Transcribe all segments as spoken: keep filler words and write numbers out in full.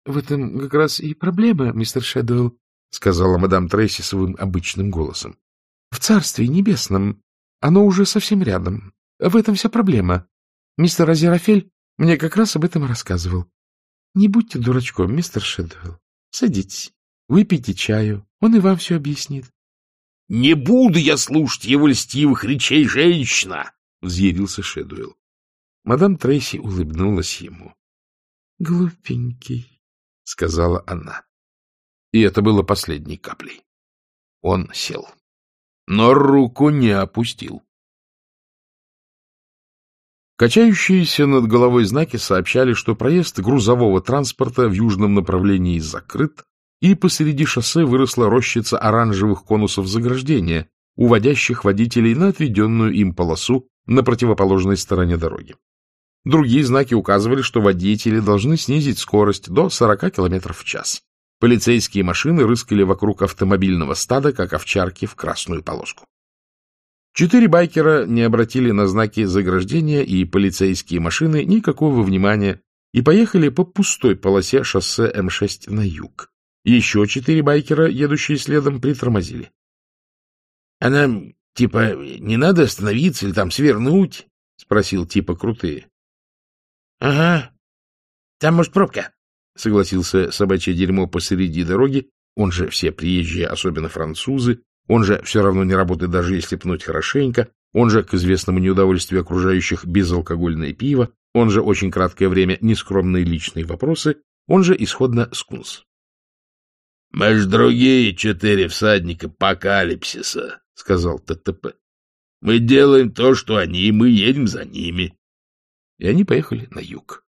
в этом как раз и проблема, мистер Шэдуэлл, — сказала мадам Трейси своим обычным голосом. — В Царстве Небесном оно уже совсем рядом. В этом вся проблема. Мистер Азерафель мне как раз об этом рассказывал. Не будьте дурачком, мистер Шэдуэлл. Садитесь, выпейте чаю, он и вам все объяснит. — Не буду я слушать его льстивых речей, женщина! — взъярился Шэдуэлл. Мадам Трейси улыбнулась ему. — Глупенький, — сказала она. И это было последней каплей. Он сел, но руку не опустил. Качающиеся над головой знаки сообщали, что проезд грузового транспорта в южном направлении закрыт, и посреди шоссе выросла рощица оранжевых конусов заграждения, уводящих водителей на отведенную им полосу на противоположной стороне дороги. Другие знаки указывали, что водители должны снизить скорость до сорока километров в час. Полицейские машины рыскали вокруг автомобильного стада, как овчарки в красную полоску. Четыре байкера не обратили на знаки заграждения и полицейские машины никакого внимания и поехали по пустой полосе шоссе М шесть на юг. Еще четыре байкера, едущие следом, притормозили. — А нам, типа, не надо остановиться или там свернуть? — спросил типа Крутые. — Ага. Там, может, пробка? — согласился собачье дерьмо посреди дороги. Он же все приезжие, особенно французы. Он же все равно не работает, даже если пнуть хорошенько. Он же, к известному неудовольствию окружающих, безалкогольное пиво. Он же очень краткое время нескромные личные вопросы. Он же исходно скунс. — Мы ж другие четыре всадника апокалипсиса, — сказал ТТП. — Мы делаем то, что они, и мы едем за ними. И они поехали на юг.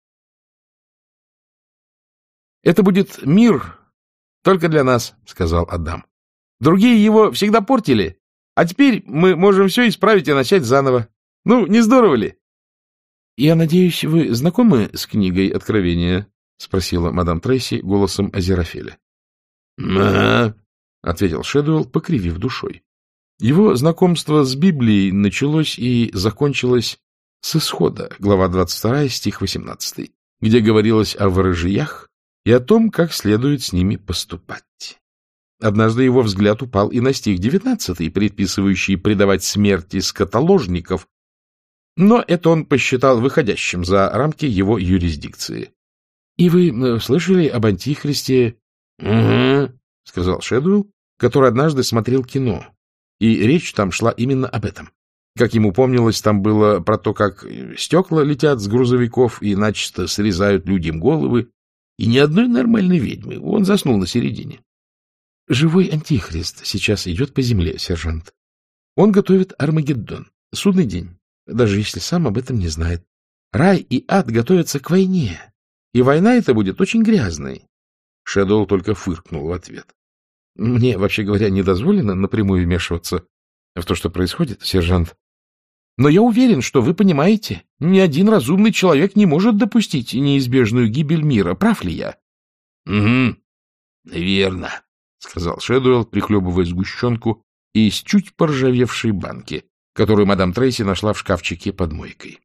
— Это будет мир только для нас, — сказал Адам. — Другие его всегда портили, а теперь мы можем все исправить и начать заново. Ну, не здорово ли? — Я надеюсь, вы знакомы с книгой Откровения? — спросила мадам Трейси голосом Азерафеля. — Ага, — ответил Шэдуэлл, покривив душой. Его знакомство с Библией началось и закончилось с Исхода, глава двадцать вторая, стих восемнадцатый, где говорилось о ворожиях и о том, как следует с ними поступать. Однажды его взгляд упал и на стих девятнадцатый, предписывающий предавать смерти скотоложников, но это он посчитал выходящим за рамки его юрисдикции. — И вы слышали об Антихристе? — Угу, — сказал Шэдуэлл, который однажды смотрел кино, и речь там шла именно об этом. Как ему помнилось, там было про то, как стекла летят с грузовиков и начисто срезают людям головы, и ни одной нормальной ведьмы. Он заснул на середине. Живой антихрист сейчас идет по земле, сержант. Он готовит Армагеддон, судный день, даже если сам об этом не знает. Рай и ад готовятся к войне, и война эта будет очень грязной. Шэдуэлл только фыркнул в ответ. Мне, вообще говоря, не дозволено напрямую вмешиваться в то, что происходит, сержант. Но я уверен, что вы понимаете, ни один разумный человек не может допустить неизбежную гибель мира. Прав ли я? — Угу, верно, — сказал Шэдуэлл, прихлебывая сгущенку из чуть поржавевшей банки, которую мадам Трейси нашла в шкафчике под мойкой.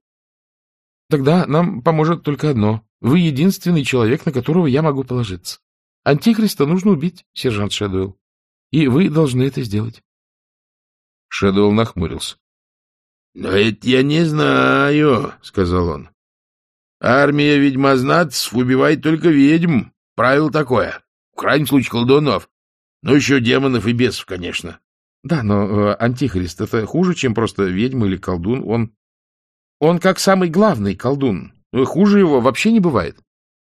— Тогда нам поможет только одно. Вы единственный человек, на которого я могу положиться. Антихриста нужно убить, сержант Шэдуэлл, и вы должны это сделать. Шэдуэлл нахмурился. — Но это я не знаю, — сказал он. — Армия ведьмознатцев убивает только ведьм. Правило такое. В крайнем случае колдунов. Ну, еще демонов и бесов, конечно. Да, но э, антихрист — это хуже, чем просто ведьма или колдун. Он, он как самый главный колдун. Хуже его вообще не бывает.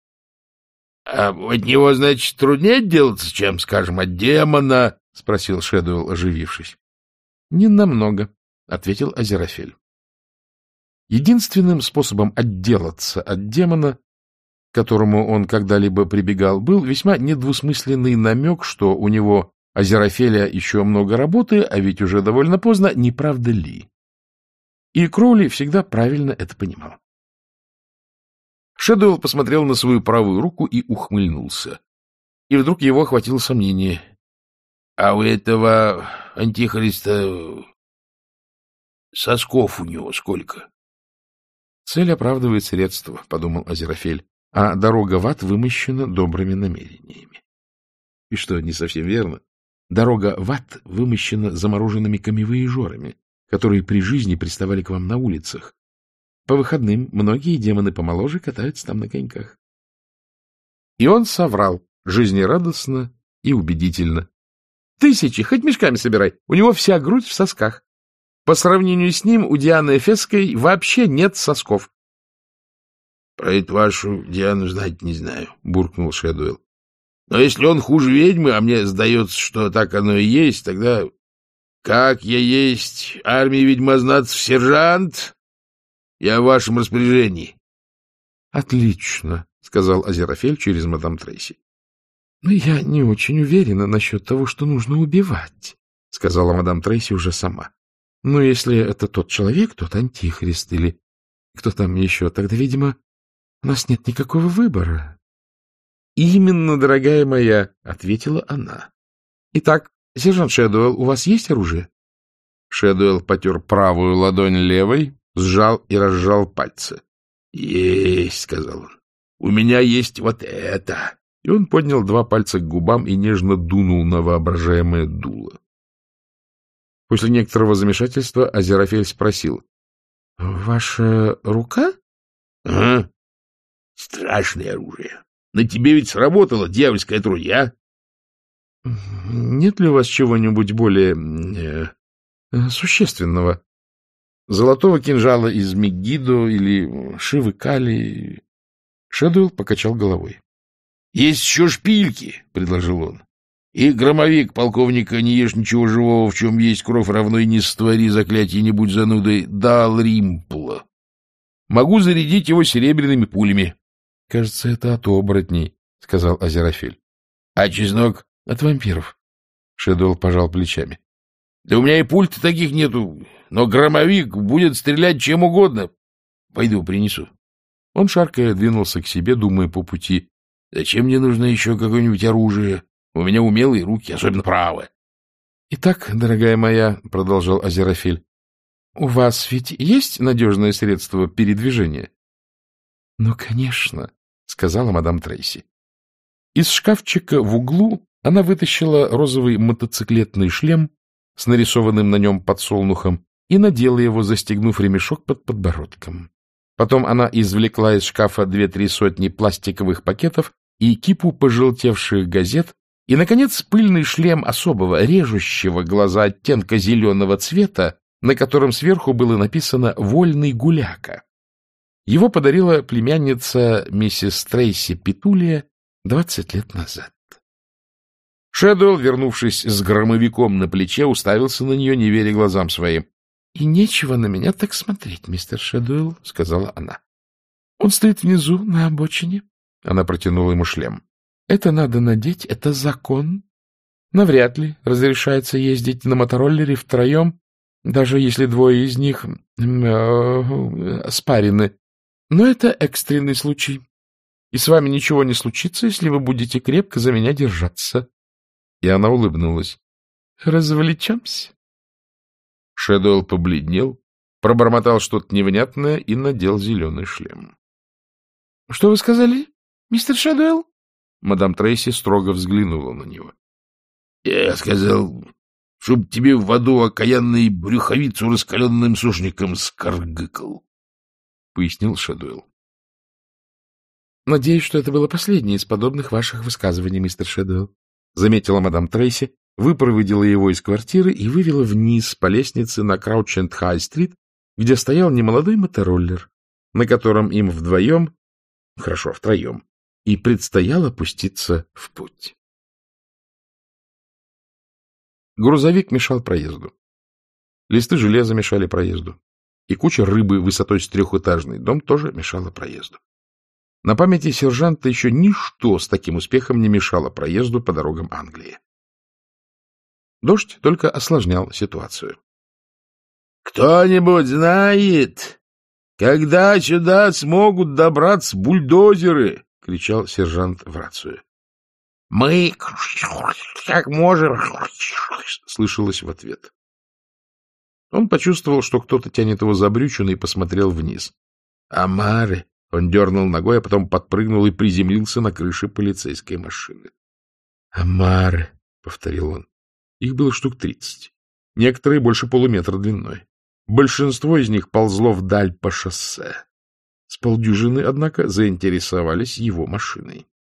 — А от него, значит, труднее отделаться, чем, скажем, от демона? — спросил Шэдуэлл, оживившись. — Не намного, — ответил Азерафель. Единственным способом отделаться от демона, к которому он когда-либо прибегал, был весьма недвусмысленный намек, что у него, Азерафеля, еще много работы, а ведь уже довольно поздно, не правда ли? И Кроули всегда правильно это понимал. Шэдуэлл посмотрел на свою правую руку и ухмыльнулся. И вдруг его охватило сомнение. — А у этого антихриста сосков у него сколько? — Цель оправдывает средства, — подумал Азерафель. а дорога в ад вымощена добрыми намерениями. И что, не совсем верно? Дорога в ад вымощена замороженными камевояжерами, которые при жизни приставали к вам на улицах. По выходным многие демоны помоложе катаются там на коньках. И он соврал жизнерадостно и убедительно. Тысячи, хоть мешками собирай, у него вся грудь в сосках. По сравнению с ним у Дианы Эфесской вообще нет сосков. — Про эту вашу Диану знать не знаю, — буркнул Шэдуэлл. — Но если он хуже ведьмы, а мне сдается, что так оно и есть, тогда как я есть армии ведьмознатцев сержант, я в вашем распоряжении. — Отлично, — сказал Азерафель через мадам Трейси. — Но я не очень уверена насчет того, что нужно убивать, — сказала мадам Трейси уже сама. — Но если это тот человек, тот антихрист или кто там еще, тогда, видимо, у нас нет никакого выбора. — Именно, дорогая моя, — ответила она. — Итак, сержант Шэдуэлл, у вас есть оружие? Шэдуэлл потер правую ладонь левой, сжал и разжал пальцы. — Есть, — сказал он. — У меня есть вот это. И он поднял два пальца к губам и нежно дунул на воображаемое дуло. После некоторого замешательства Азерафель спросил. — Ваша рука? — Ага. Страшное оружие. На тебе ведь сработало дьявольское отродье, а? — Нет ли у вас чего-нибудь более э, существенного? Золотого кинжала из Мегидо или Шивы Кали? Шэдуэлл покачал головой. — Есть еще шпильки, — предложил он. — И громовик полковника «Не ешь ничего живого, в чем есть кровь, равно и не створи заклятие, не будь занудой» дал Римпла. Могу зарядить его серебряными пулями. — Кажется, это от оборотней, — сказал Азерафель. — А чеснок? — От вампиров. Шэдуэлл пожал плечами. — Да у меня и пульт таких нету, но громовик будет стрелять чем угодно. Пойду принесу. Он, шаркая, двинулся к себе, думая по пути. — Зачем мне нужно еще какое-нибудь оружие? У меня умелые руки, особенно правая. — Итак, дорогая моя, — продолжал Азерафель, — у вас ведь есть надежное средство передвижения? — Ну, конечно, — сказала мадам Трейси. Из шкафчика в углу она вытащила розовый мотоциклетный шлем с нарисованным на нем подсолнухом и надела его, застегнув ремешок под подбородком. Потом она извлекла из шкафа две-три сотни пластиковых пакетов и кипу пожелтевших газет, и, наконец, пыльный шлем особого, режущего глаза оттенка зеленого цвета, на котором сверху было написано «Вольный гуляка». Его подарила племянница миссис Трейси Петулия двадцать лет назад. Шэдуэлл, вернувшись с громовиком на плече, уставился на нее, не веря глазам своим. — И нечего на меня так смотреть, мистер Шэдуэлл, — сказала она. — Он стоит внизу, на обочине. Она протянула ему шлем. — Это надо надеть, это закон. Навряд ли разрешается ездить на мотороллере втроем, даже если двое из них э, спарены. Но это экстренный случай. И с вами ничего не случится, если вы будете крепко за меня держаться. И она улыбнулась. — Развлечемся? Шэдуэлл побледнел, пробормотал что-то невнятное и надел зеленый шлем. — Что вы сказали, мистер Шэдуэлл? Мадам Трейси строго взглянула на него. — Я сказал, чтоб тебе в аду окаянный брюховицу раскаленным сушником скаргыкал, — пояснил Шэдуэлл. — Надеюсь, что это было последнее из подобных ваших высказываний, мистер Шэдуэлл, — заметила мадам Трейси, выпроводила его из квартиры и вывела вниз по лестнице на Краученд-Хай-стрит, где стоял немолодой мотороллер, на котором им вдвоем, хорошо, втроем, и предстояло пуститься в путь. Грузовик мешал проезду. Листы железа мешали проезду. И куча рыбы высотой с трехэтажный дом тоже мешала проезду. На памяти сержанта еще ничто с таким успехом не мешало проезду по дорогам Англии. Дождь только осложнял ситуацию. — Кто-нибудь знает, когда сюда смогут добраться бульдозеры? — кричал сержант в рацию. — Мы как можем, — слышалось в ответ. Он почувствовал, что кто-то тянет его за брючину, и посмотрел вниз. — Амары, Он дернул ногой, а потом подпрыгнул и приземлился на крыше полицейской машины. «Омары», — повторил он. Их было штук тридцать. Некоторые больше полуметра длиной. Большинство из них ползло вдаль по шоссе. С полдюжины, однако, заинтересовались его машиной.